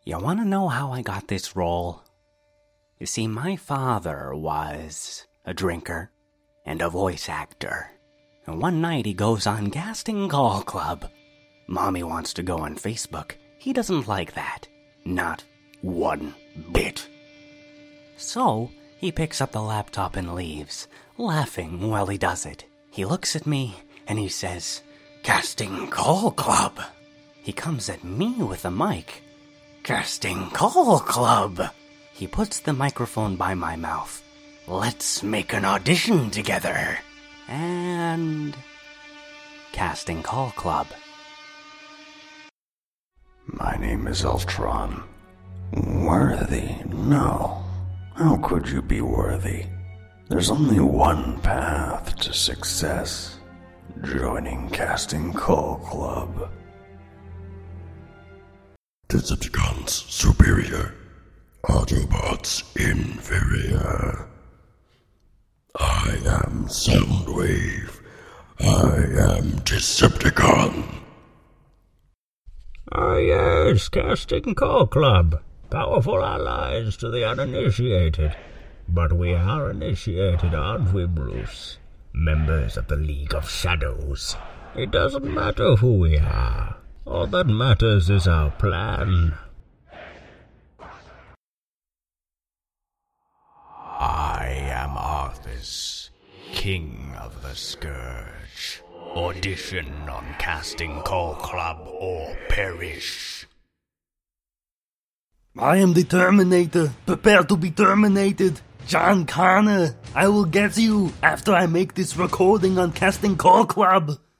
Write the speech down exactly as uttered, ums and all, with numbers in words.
You want to know how I got this role? You see, my father was a drinker and a voice actor. And one night he goes on Casting Call Club. Mommy wants to go on Facebook. He doesn't like that. Not one bit. So, he picks up the laptop and leaves, laughing while he does it. He looks at me and he says, "Casting Call Club." He comes at me with a mic. "Casting Call Club." He puts the microphone by my mouth. "Let's make an audition together." And... Casting Call Club. My name is Ultron. Worthy? No. How could you be worthy? There's only one path to success. Joining Casting Call Club. Decepticons superior. Autobots inferior. I am Soundwave. I am Decepticon. Ah yes, Casting Call Club. Powerful allies to the uninitiated. But we are initiated, aren't we, Bruce? Members of the League of Shadows. It doesn't matter who we are. All that matters is our plan. I am Arthas, King of the Scourge. Audition on Casting Call Club or perish. I am the Terminator. Prepare to be terminated. John Connor, I will get you after I make this recording on Casting Call Club.